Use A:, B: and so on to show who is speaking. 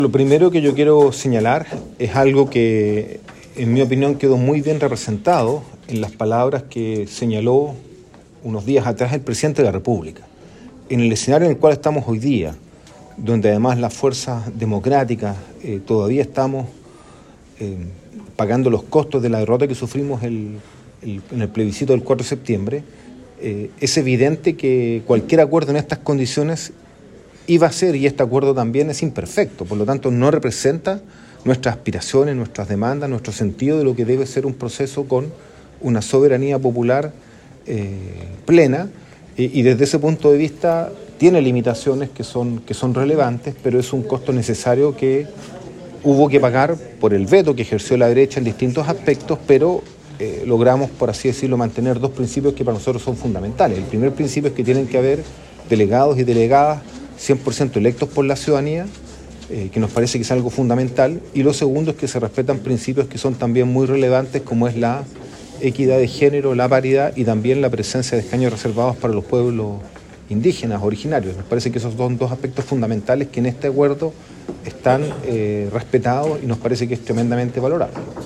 A: Lo primero que yo quiero señalar es algo que, en mi opinión, quedó muy bien representado en las palabras que señaló unos días atrás el presidente de la República. En el escenario en el cual estamos hoy día, donde además las fuerzas democráticas todavía estamos pagando los costos de la derrota que sufrimos en el plebiscito del 4 de septiembre, es evidente que cualquier acuerdo en estas condiciones iba a ser, y este acuerdo también es imperfecto, por lo tanto no representa nuestras aspiraciones, nuestras demandas, nuestro sentido de lo que debe ser un proceso con una soberanía popular plena, y desde ese punto de vista tiene limitaciones que son relevantes, pero es un costo necesario que hubo que pagar por el veto que ejerció la derecha en distintos aspectos, pero logramos, por así decirlo, mantener dos principios que para nosotros son fundamentales. El primer principio es que tienen que haber delegados y delegadas 100% electos por la ciudadanía, que nos parece que es algo fundamental, y lo segundo es que se respetan principios que son también muy relevantes, como es la equidad de género, la paridad y también la presencia de escaños reservados para los pueblos indígenas, originarios. Nos parece que esos son dos aspectos fundamentales que en este acuerdo están respetados y nos parece que es tremendamente valorable.